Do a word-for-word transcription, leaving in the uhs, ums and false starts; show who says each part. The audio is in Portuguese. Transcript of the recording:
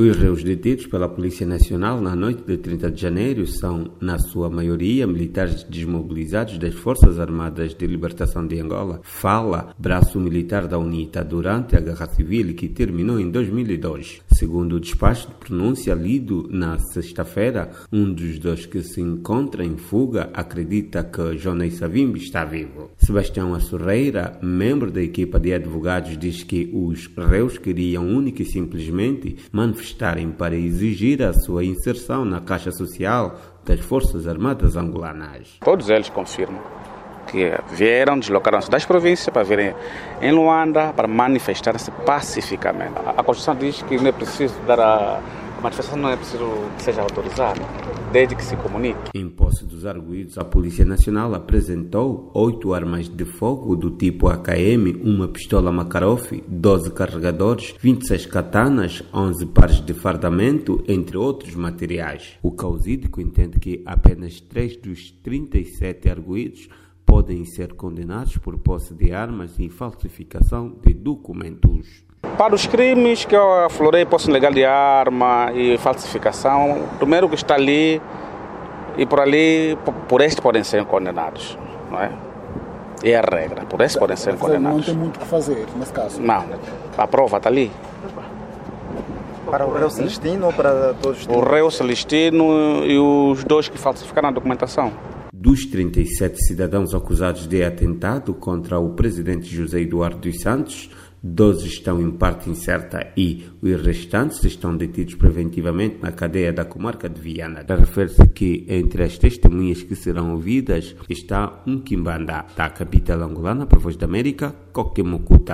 Speaker 1: Os réus detidos pela Polícia Nacional na noite de trinta de janeiro são, na sua maioria, militares desmobilizados das Forças Armadas de Libertação de Angola, FALA, braço militar da UNITA, durante a Guerra Civil que terminou em dois mil e dois. Segundo o despacho de pronúncia lido na sexta-feira, um dos dois que se encontra em fuga acredita que Johnny Savimbi está vivo. Sebastião Assurreira, membro da equipa de advogados, diz que os réus queriam única e simplesmente manifestarem para exigir a sua inserção na Caixa Social das Forças Armadas angolanas.
Speaker 2: Todos eles confirmam que vieram, deslocaram-se das províncias para virem em Luanda para manifestar-se pacificamente. A Constituição diz que não é preciso dar a... a manifestação não é preciso que seja autorizada, desde que se comunique.
Speaker 1: Em posse dos arguidos, a Polícia Nacional apresentou oito armas de fogo do tipo A K M, uma pistola Makarov, doze carregadores, vinte e seis katanas, onze pares de fardamento, entre outros materiais. O causídico entende que apenas três dos trinta e sete arguidos podem ser condenados por posse de armas e falsificação de documentos.
Speaker 2: Para os crimes que eu aflorei, posse ilegal de arma e falsificação, primeiro que está ali e por ali, por este podem ser condenados, não é? É a regra, por este podem ser condenados.
Speaker 3: Não tem muito o que fazer nesse caso?
Speaker 2: Não, a prova está ali.
Speaker 4: Para o réu Celestino ou para todos?
Speaker 2: O réu Celestino e os dois que falsificaram a documentação.
Speaker 1: Dos trinta e sete cidadãos acusados de atentado contra o presidente José Eduardo dos Santos, doze estão em parte incerta e os restantes estão detidos preventivamente na cadeia da comarca de Viana. Refere-se que entre as testemunhas que serão ouvidas está um quimbanda da capital angolana, para a Voz da América, Coquemucuta.